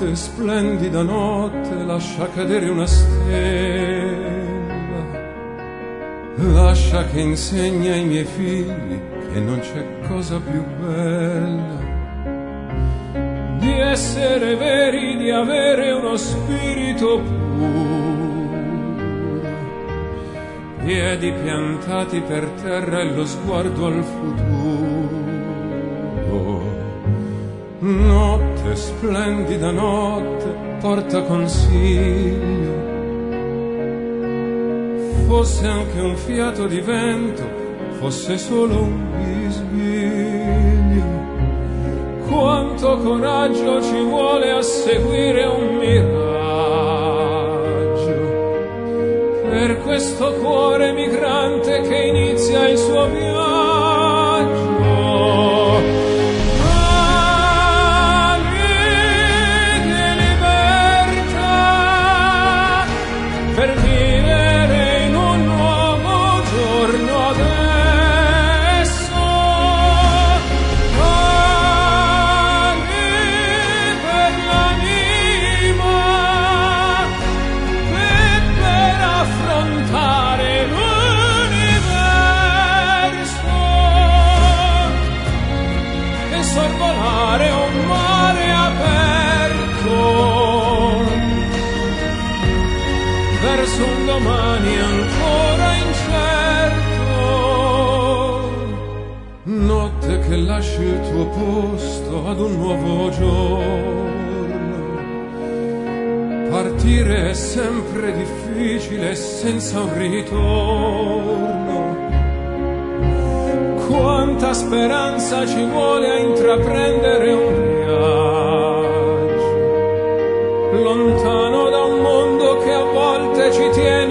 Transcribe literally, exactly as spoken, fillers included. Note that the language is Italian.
Notte, splendida notte, lascia cadere una stella, lascia che insegni ai miei figli che non c'è cosa più bella di essere veri, di avere uno spirito puro, piedi piantati per terra e lo sguardo al futuro. Notte, splendida notte, porta consiglio, fosse anche un fiato di vento, fosse solo un bisbiglio. Quanto coraggio ci vuole a seguire un miraggio, per questo cuore migrante che inizia il suo viaggio. Per vivere in un nuovo giorno adesso, ali per l'anima e per affrontare l'universo e sorvolare un mare aperto verso un domani ancora incerto. Notte che lasci il tuo posto ad un nuovo giorno. Partire è sempre difficile senza un ritorno. Quanta speranza ci vuole a intraprendere un viaggio lontano da un mondo che a volte ci tiene